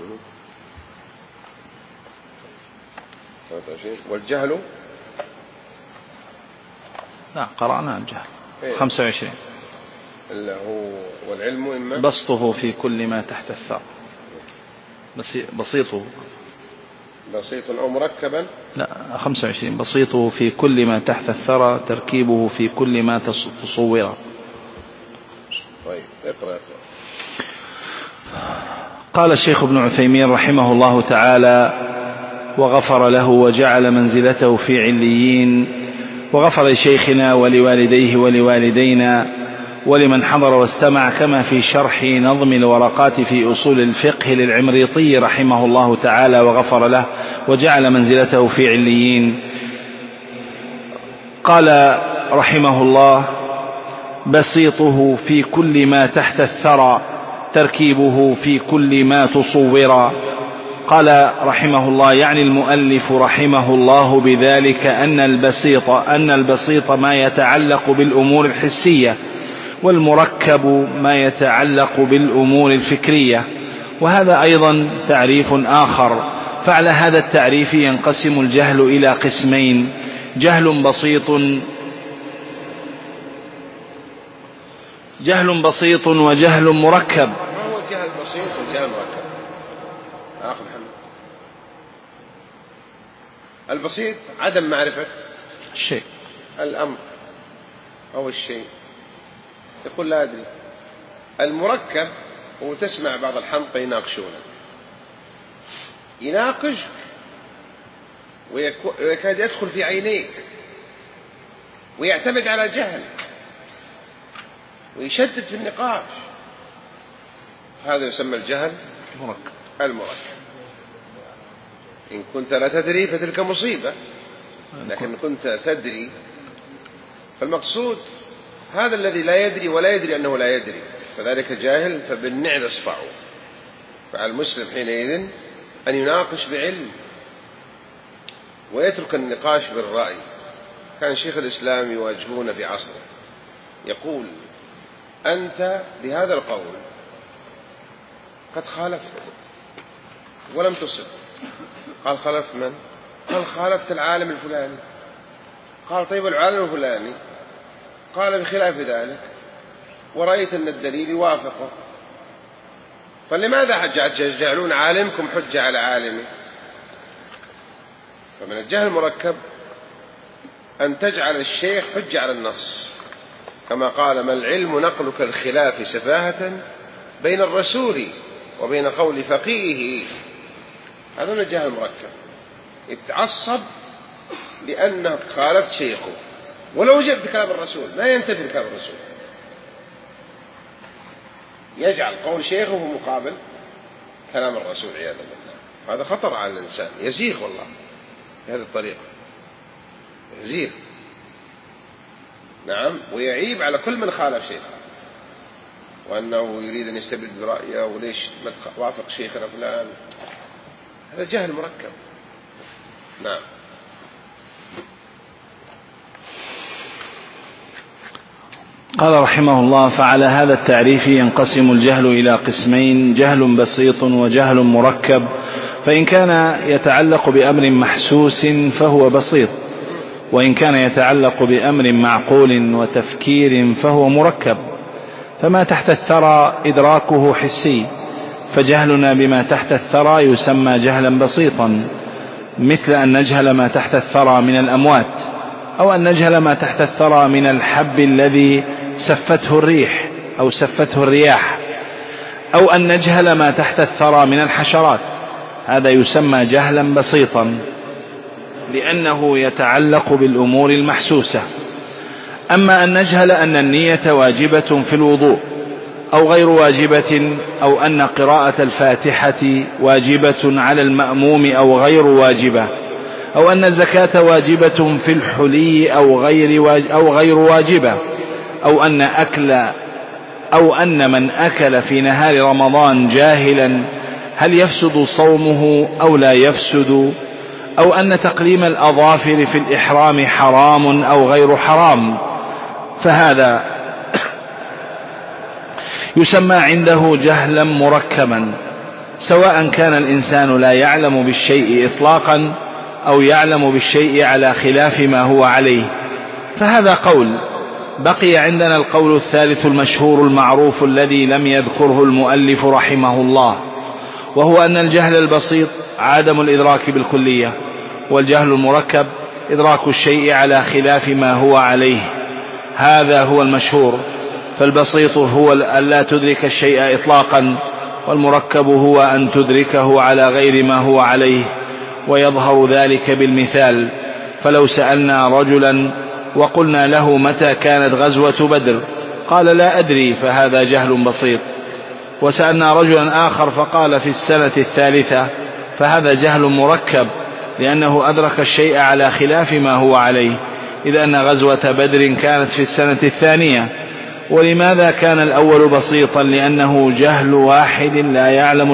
والجهل لا قرأنا الجهل 25. والعلم إما بسطه في كل ما تحت الثرى. بسيطه بسيط أو مركبا. لا 25. بسيطه في كل ما تحت الثرى تركيبه في كل ما تصوره. طيب اقرأ. قال الشيخ ابن عثيمين رحمه الله تعالى وغفر له وجعل منزلته في عليين، وغفر لشيخنا ولوالديه ولوالدينا ولمن حضر واستمع، كما في شرح نظم الورقات في أصول الفقه للعمريطي رحمه الله تعالى وغفر له وجعل منزلته في عليين. قال رحمه الله بسيطه في كل ما تحت الثرى تركيبه في كل ما تصور. قال رحمه الله يعني المؤلف رحمه الله بذلك أن البسيط ما يتعلق بالأمور الحسية، والمركب ما يتعلق بالأمور الفكرية. وهذا أيضا تعريف آخر. فعلى هذا التعريف ينقسم الجهل إلى قسمين: جهل بسيط وجهل مركب. ما هو الجهل البسيط والجهل المركب؟ أخ محمد، البسيط عدم معرفة الشيء، الأمر أو الشيء، يقول لا أدري. المركب هو تسمع بعض الحمقى يناقشك ويكاد يدخل في عينيك ويعتمد على جهل ويشدد في النقاش، هذا يسمى الجهل المركب. إن كنت لا تدري فتلك مصيبة، لكن إن كنت تدري فالمقصود هذا الذي لا يدري ولا يدري أنه لا يدري، فذلك جاهل، فبالنعل اصفعوا. فعلى المسلم حينئذ أن يناقش بعلم ويترك النقاش بالرأي. كان شيخ الإسلام يواجهون في عصره يقول: أنت بهذا القول قد خالفت ولم تصب. قال: خالفت من؟ قال: خالفت العالم الفلاني. قال: طيب العالم الفلاني قال بخلاف ذلك ورأيت أن الدليل يوافقه، فلماذا تجعلون عالمكم حجة على عالمي؟ فمن الجهل المركب أن تجعل الشيخ حجة على النص، كما قال: ما العلم نقلك الخلاف سفاهة بين الرسول وبين قول فقيه. هذا من الجهل المركب، يتعصب لأنه خالفت شيخه، ولو جبت كلام الرسول لا ينتبه لكلام الرسول، يجعل قول شيخه مقابل كلام الرسول عياذا بالله. هذا خطر على الإنسان، يزيغ والله بهذه الطريقة، يزيغ. نعم، ويعيب على كل من خالف شيخه وأنه يريد أن يستبد برأيه وليش ما توافق شيخنا فلان. هذا جهل مركب. نعم. قال رحمه الله: فعلى هذا التعريف ينقسم الجهل إلى قسمين: جهل بسيط وجهل مركب. فإن كان يتعلق بأمر محسوس فهو بسيط، وإن كان يتعلق بأمر معقول وتفكير فهو مركب. فما تحت الثرى إدراكه حسي، فجهلنا بما تحت الثرى يسمى جهلا بسيطا، مثل أن نجهل ما تحت الثرى من الأموات، أو أن نجهل ما تحت الثرى من الحب الذي سفته الريح أو سفته الرياح، أو أن نجهل ما تحت الثرى من الحشرات. هذا يسمى جهلا بسيطا لأنه يتعلق بالأمور المحسوسة. أما أن نجهل أن النية واجبة في الوضوء أو غير واجبة، أو أن قراءة الفاتحة واجبة على المأموم أو غير واجبة، أو أن الزكاة واجبة في الحلي أو غير واجبة، أو أن من أكل في نهار رمضان جاهلا هل يفسد صومه أو لا يفسد، أو أن تقليم الأظافر في الإحرام حرام أو غير حرام، فهذا يسمى عنده جهلا مركبا، سواء كان الإنسان لا يعلم بالشيء إطلاقا أو يعلم بالشيء على خلاف ما هو عليه. فهذا قول. بقي عندنا القول الثالث المشهور المعروف الذي لم يذكره المؤلف رحمه الله، وهو أن الجهل البسيط عدم الإدراك بالكلية، والجهل المركب إدراك الشيء على خلاف ما هو عليه. هذا هو المشهور. فالبسيط هو أن لا تدرك الشيء إطلاقا، والمركب هو أن تدركه على غير ما هو عليه، ويظهر ذلك بالمثال. فلو سألنا رجلا وقلنا له متى كانت غزوة بدر قال لا أدري، فهذا جهل بسيط. وسألنا رجلا آخر فقال في السنة الثالثة، فهذا جهل مركب، لأنه أدرك الشيء على خلاف ما هو عليه، إذ أن غزوة بدر كانت في السنة الثانية. ولماذا كان الأول بسيطا؟ لأنه جهل واحد لا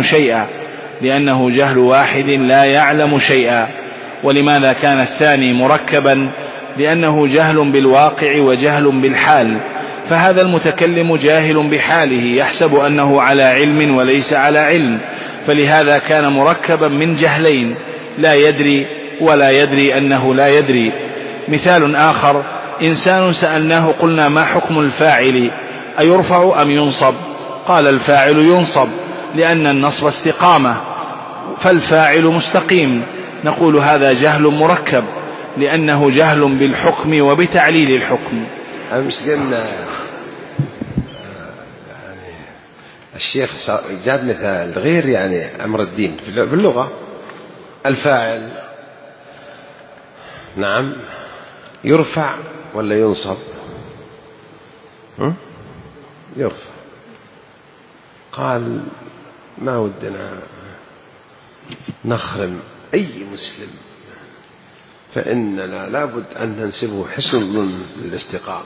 يعلم شيئا. ولماذا كان الثاني مركبا؟ لأنه جهل بالواقع وجهل بالحال، فهذا المتكلم جاهل بحاله، يحسب أنه على علم وليس على علم، فلهذا كان مركبا من جهلين، لا يدري ولا يدري أنه لا يدري. مثال آخر: إنسان سألناه قلنا ما حكم الفاعل، أيرفع أم ينصب؟ قال الفاعل ينصب، لأن النصب استقامة، فالفاعل مستقيم. نقول هذا جهل مركب، لأنه جهل بالحكم وبتعليل الحكم. أمس قلنا الشيخ جاب مثال غير أمر الدين في اللغة. الفاعل نعم يرفع ولا ينصب؟ يرفع. قال ما ودنا نخرم أي مسلم، فإننا لابد أن ننسبه حسن للاستقامة،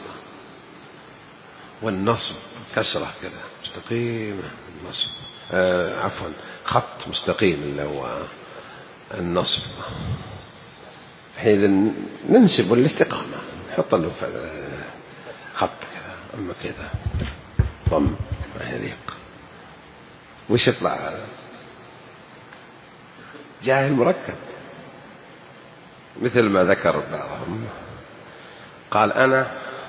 والنصب كسرة كذا مستقيمة، النصب عفوا خط مستقيم اللي هو النصب، حين ننسب الاستقامة نحط له خط كذا، أما كذا ضم ما يليق. وش يطلع هذا؟ جاهل مركب. مثل ما ذكر بعضهم قال أنا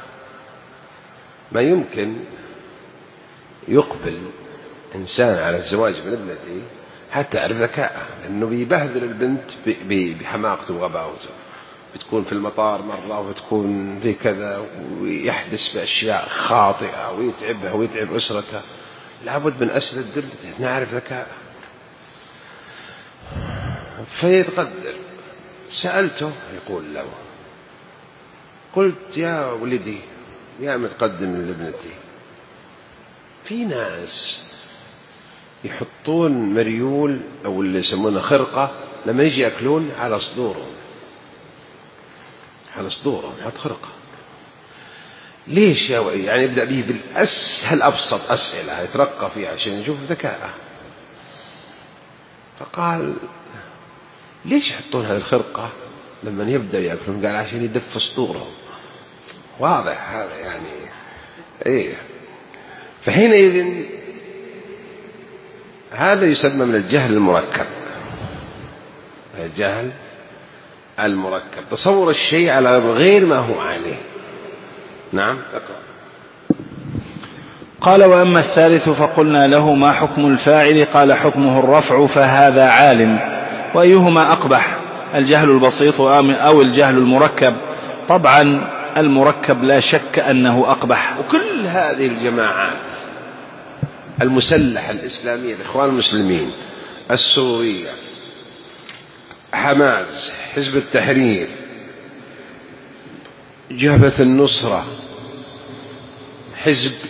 ما يمكن يقبل إنسان على الزواج من ابنتي حتى أعرف ذكاءه، لأنه بيبهذل البنت بحماقته وغباوته، بتكون في المطار مرة وبتكون في كذا، ويحدث بأشياء خاطئة ويتعبها ويتعب أسرتها. لابد من أسئلة دلته نعرف ذكاءه. فيتقدر سألته يقول له، قلت يا ولدي يا متقدم لابنتي، في ناس يحطون مريول أو اللي يسمونه خرقة لما يجي يأكلون على صدورهم، حط خرقة. ليش يا ولدي؟ يبدأ به بالأسهل أبسط أسئلة يترقى فيها عشان يشوف ذكاءه. فقال ليش يحطون هذه الخرقة لما يبدأ يأكلون؟ قال عشان يدف صدورهم. واضح هذا إيه. فحينئذ هذا يسمى من الجهل المركب. الجهل المركب تصور الشيء على غير ما هو عليه. نعم اقرأ. قال وأما الثالث فقلنا له ما حكم الفاعل؟ قال حكمه الرفع، فهذا عالم. وأيهما أقبح، الجهل البسيط أو الجهل المركب؟ طبعا المركب لا شك أنه أقبح. وكل هذه الجماعات المسلحة الإسلامية، الإخوان المسلمين، السورية، حماس، حزب التحرير، جبهة النصرة، حزب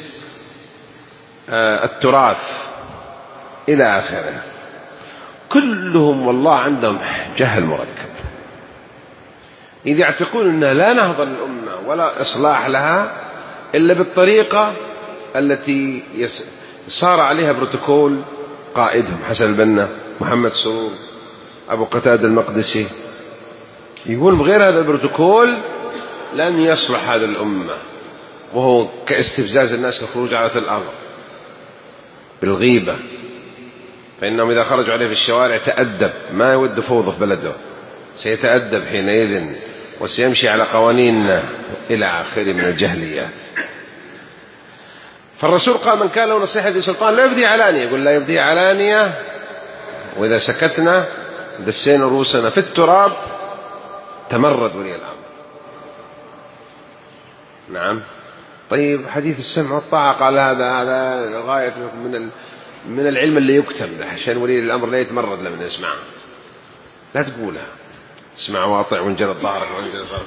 التراث إلى آخره، كلهم والله عندهم جهل مركب. إذ يعتقون أن لا نهضة للأمة ولا إصلاح لها إلا بالطريقة التي صار عليها بروتوكول قائدهم حسن البنا، محمد سرور، أبو قتادة المقدسي. يقول بغير هذا البروتوكول لن يصلح هذه الأمة، وهو كاستفزاز الناس كخروج على الأرض بالغيبة. فإنهم إذا خرجوا عليه في الشوارع تأدب، ما يود فوضى في بلده، سيتأدب حينئذ وسيمشي على قوانيننا إلى آخره من الجهليات. فالرسول قال من كان له نصيحة لسلطان لا يبدي علانية، يقول لا يبدي علانية، وإذا سكتنا دسينا رؤوسنا في التراب تمرد ولي الأمر. نعم. طيب حديث السمع والطاعة قال هذا غاية من العلم اللي يكتب عشان ولي الأمر لا يتمرد لمن يسمعه، لا تقولها اسمع واطع وانجلد ظهرك وانجلد ظهرك.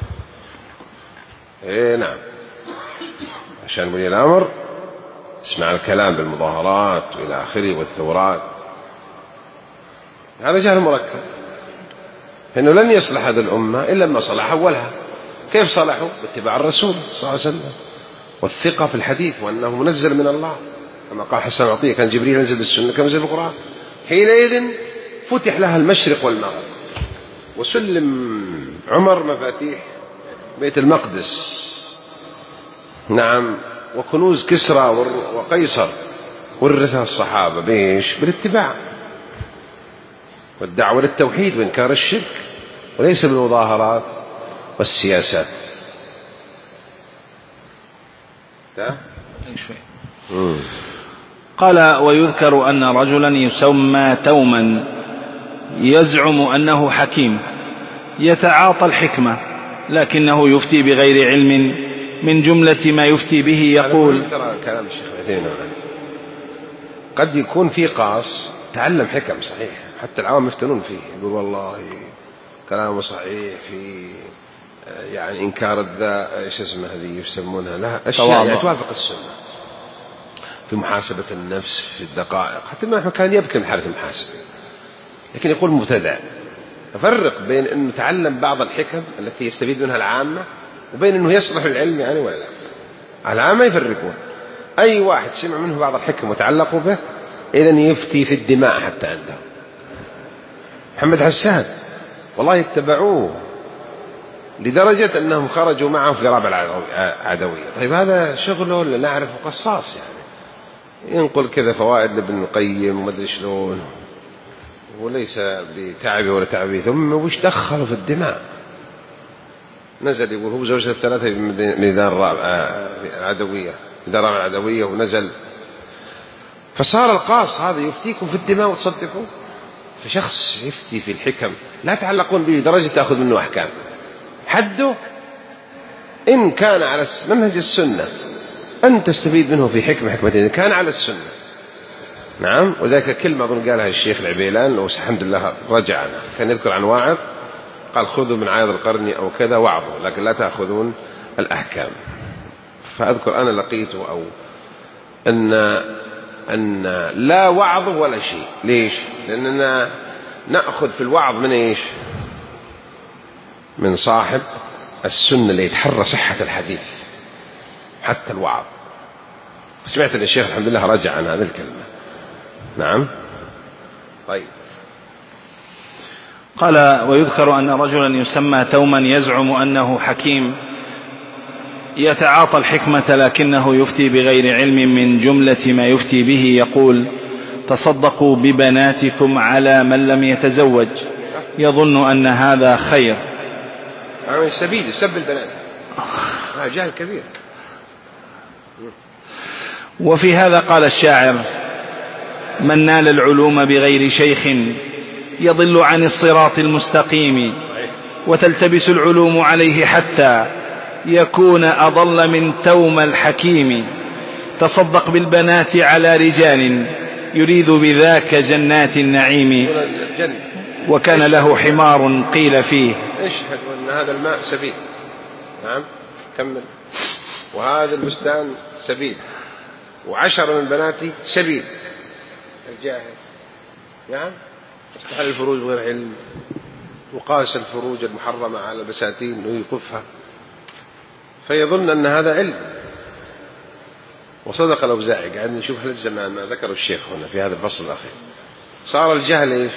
نعم، عشان ولي الأمر اسمع الكلام بالمظاهرات وإلى آخره والثورات، هذا جهل مركب، إنه لن يصلح هذه الأمة إلا ما صلح أولها. كيف صلحوا؟ باتباع الرسول صلى الله عليه وسلم والثقة في الحديث وأنه منزل من الله، كما قال حسن عطية كان جبريل ينزل بالسنة كما نزل بالقرآن. حينئذ فتح لها المشرق والمغرب، وسلم عمر مفاتيح بيت المقدس، نعم، وكنوز كسرى وقيصر ورثها الصحابة بإيش؟ بالاتباع والدعوة للتوحيد وإنكار الشرك، وليس بالمظاهرات والسياسات. قال ويذكر أن رجلا يسمى توما يزعم أنه حكيم يتعاطى الحكمة لكنه يفتي بغير علم، من جملة ما يفتي به يقول ترى كلام الشيخ عثيمين قد يكون في قاص تعلم حكم صحيح، حتى العوام يفتنون فيه، يقول والله كلامه صحيح في يعني إنكار ايش اسمه هذه يسمونها لها أشياء يعني توافق السنة في محاسبة النفس في الدقائق، حتى ما كان يبكي من حالة المحاسبة، لكن يقول مبتدع. أفرق بين أنه تعلم بعض الحكم التي يستفيد منها العامة وبين أنه يصلح العلم يعني ولا لا. العامة يفرقون، أي واحد سمع منه بعض الحكم وتعلقوا به إذن يفتي في الدماء حتى عنده. محمد حسان والله اتبعوه لدرجة أنهم خرجوا معه في ضرب العدوية. طيب هذا شغله ولا نعرفه قصاص يعني ينقل كذا فوائد لابن القيم وما أدري شلون، وليس بتعبه ولا تعبه، ثم وش دخلوا في الدماء؟ نزل يقول هو زوجة الثلاثة من ميدان العدوية ونزل، فصار القاص هذا يفتيكم في الدماء وتصدقوا. فشخص يفتي في الحكم لا تعلقون به درجة تأخذ منه أحكام، حده إن كان على منهج السنة أن تستفيد منه في حكمتين كان على السنة. نعم. وذلك كلمة أظن قالها الشيخ العبيلان والحمد لله رجع، كان يذكر عن واعظ قال خذوا من عايض القرن أو كذا وعظوا لكن لا تأخذون الأحكام. فأذكر أنا لقيته أو أن لا وعظ ولا شيء. ليش؟ لأننا نأخذ في الوعظ من إيش؟ من صاحب السنة اللي يتحرى صحة الحديث حتى الوعظ. سمعت أن الشيخ الحمد لله رجع عن هذه الكلمة. نعم. طيب. قال ويذكر أن رجلا يسمى توما يزعم أنه حكيم يتعاطى الحكمة لكنه يفتي بغير علم، من جملة ما يفتي به يقول تصدقوا ببناتكم على من لم يتزوج يظن أن هذا خير. سبيل سب البنات جهل كبير. وفي هذا قال الشاعر من نال العلوم بغير شيخ يضل عن الصراط المستقيم، وتلتبس العلوم عليه حتى يكون أضل من توم الحكيم. تصدق بالبنات على رجال يريد بذاك جنات النعيم، وكان له حمار قيل فيه اشهد أن هذا الماء سبيل. نعم كمل. وهذا البستان سبيل، وعشر من بناتي سبيل. الجاهل نعم استحل الفروج غير علم، وقاس الفروج المحرمة على البساتين ويوقفها فيظن أن هذا علم. وصدق الأوزاعي، قاعد نشوف هل الزمان ما ذكر الشيخ هنا في هذا الفصل الأخير. صار الجهل إيش؟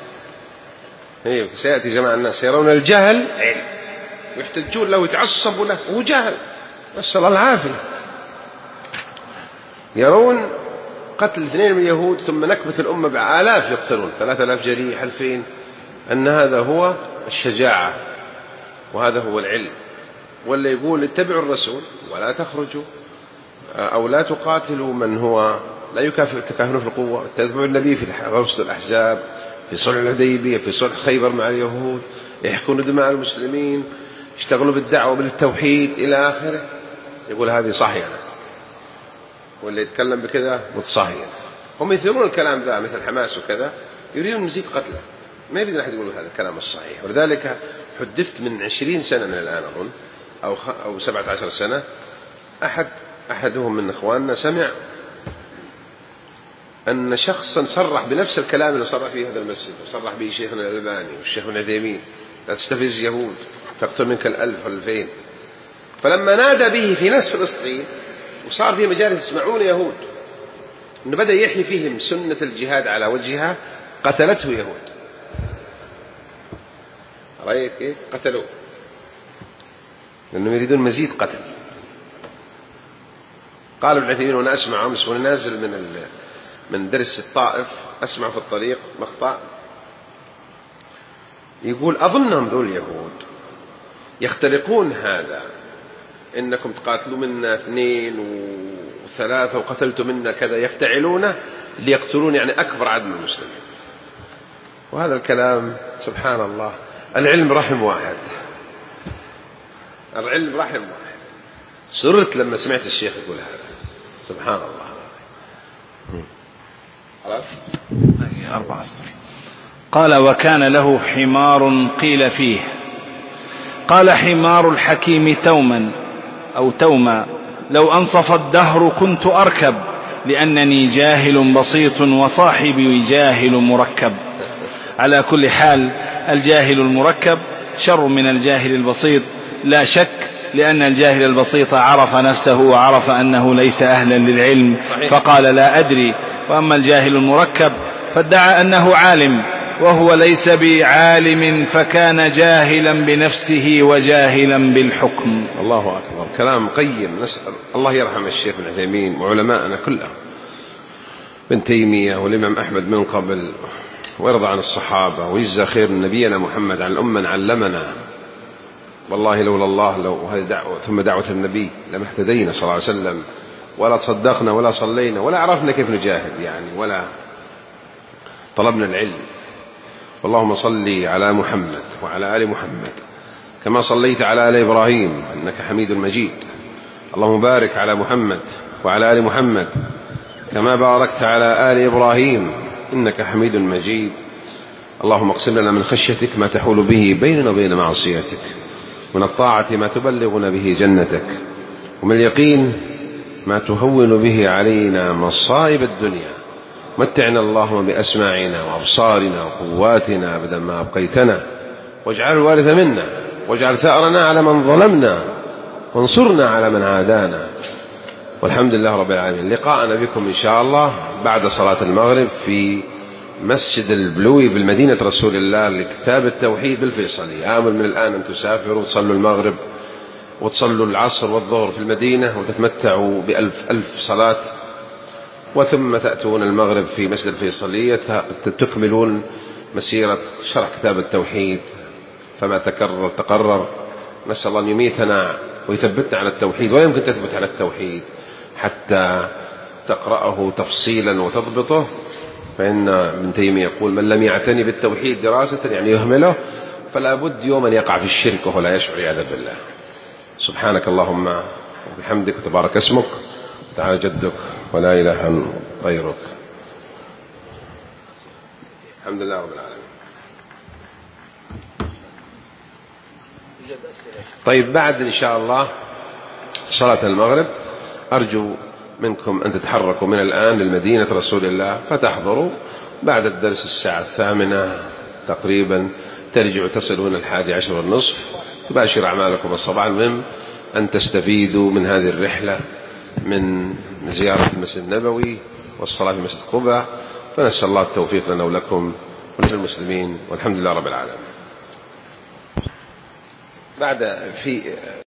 سيأتي زمان الناس يرون الجهل علم ويحتجون له ويتعصبوا له وهو جهل، نسأل الله العافية. يرون قتل 2 من اليهود ثم نكبة الأمة بآلاف يقتلون، 3000 جريح 2000، أن هذا هو الشجاعة وهذا هو العلم. ولا يقول اتبعوا الرسول ولا تخرجوا أو لا تقاتلوا من هو لا تكافئون في القوة، تتبعوا النبي في غزوة الأحزاب، في صلح الحديبية، في صلح خيبر مع اليهود، يحكون دماء المسلمين، يشتغلوا بالدعوة بالتوحيد إلى آخره. يقول هذه صحيحة، واللي يتكلم بكذا متصحيح. هم يثيرون الكلام ذا مثل حماس وكذا، يريدون مزيد قتله، ما يريد أحد يقول هذا الكلام الصحيح. ولذلك حدثت من 20 سنة من الآن أظن أو 17 سنة، أحدهم من إخواننا سمع أن شخصا صرح بنفس الكلام اللي صرح فيه هذا المسجد وصرح به شيخنا الألباني والشيخ ابن عثيمين، لا تستفز يهود تقتل منك 1000 و2000. فلما نادى به في ناس فلسطين وصار في مجالس يسمعون يهود أنه بدأ يحيي فيهم سنة الجهاد على وجهها، قتلته يهود. رأيت كيف قتلوه؟ لأنهم يريدون مزيد قتل. قال ابن عثيمين وأنا أسمع أمس وأنا نازل من درس الطائف، أسمع في الطريق مقطع يقول أظنهم ذو اليهود يختلقون هذا، إنكم تقاتلوا منا 2 و3 وقتلتوا منا كذا، يفتعلونه ليقتلون يعني أكبر عدد من المسلمين. وهذا الكلام سبحان الله، العلم رحم واحد، العلم رحم واحد. سررت لما سمعت الشيخ يقول هذا، سبحان الله. قال وكان له حمار قيل فيه، قال حمار الحكيم توما أو توما لو أنصف الدهر كنت أركب، لأنني جاهل بسيط وصاحبي جاهل مركب. على كل حال الجاهل المركب شر من الجاهل البسيط لا شك، لأن الجاهل البسيط عرف نفسه وعرف أنه ليس أهلا للعلم فقال لا أدري. وأما الجاهل المركب فادعى أنه عالم وهو ليس بعالم، فكان جاهلا بنفسه وجاهلا بالحكم. الله أكبر، كلام قيم. نسأل الله يرحم الشيخ ابن عثيمين وعلماءنا كلهم، ابن تيمية والإمام أحمد من قبل، ويرضى عن الصحابة ويجزى خير نبينا محمد عن الأمة علمنا. والله لولا الله لو هذه دعوة ثم دعوة النبي لما اهتدينا صلى الله عليه وسلم، ولا تصدقنا ولا صلينا ولا عرفنا كيف نجاهد يعني، ولا طلبنا العلم. اللهم صل على محمد وعلى آل محمد كما صليت على آل إبراهيم إنك حميد مجيد. اللهم بارك على محمد وعلى آل محمد كما باركت على آل إبراهيم إنك حميد مجيد. اللهم اقسم لنا من خشيتك ما تحول به بيننا وبين معصيتك، من الطاعة ما تبلغنا به جنتك، ومن اليقين ما تهون به علينا مصائب الدنيا. متعنا اللهم بأسماعنا وأبصارنا وقواتنا أبدا ما أبقيتنا، واجعل الوارث منا، واجعل ثأرنا على من ظلمنا، وانصرنا على من عادانا. والحمد لله رب العالمين. لقاءنا بكم إن شاء الله بعد صلاة المغرب في مسجد البلوي بالمدينة رسول الله لكتاب التوحيد بالفيصلي. آمل من الآن أن تسافروا وتصلوا المغرب وتصلوا العصر والظهر في المدينة وتتمتعوا ب1000 صلاة، وثم تأتون المغرب في مسجد الفيصلية تكملون مسيرة شرح كتاب التوحيد. فما تكرر تقرر. نسأل الله أن يميتنا ويثبتنا على التوحيد، ولا يمكن تثبت على التوحيد حتى تقرأه تفصيلا وتضبطه. فإن ابن تيمية يقول من لم يعتني بالتوحيد دراسة يعني يهمله، فلا بد يوما يقع في الشرك وهو لا يشعر عياذا بالله. سبحانك اللهم وبحمدك وتبارك اسمك وتعالى جدك ولا إله غيرك. الحمد لله رب العالمين. طيب بعد إن شاء الله صلاة المغرب أرجو منكم أن تتحركوا من الآن للمدينة رسول الله فتحضروا بعد الدرس الساعة 8 تقريبا، ترجعوا تصلون 11:30 تباشر أعمالكم الصباح. المهم أن تستفيدوا من هذه الرحلة من زيارة المسجد النبوي والصلاة في مسجد قباء. فنسأل الله التوفيق لنا ولكم وللمسلمين، والحمد لله رب العالمين. بعد في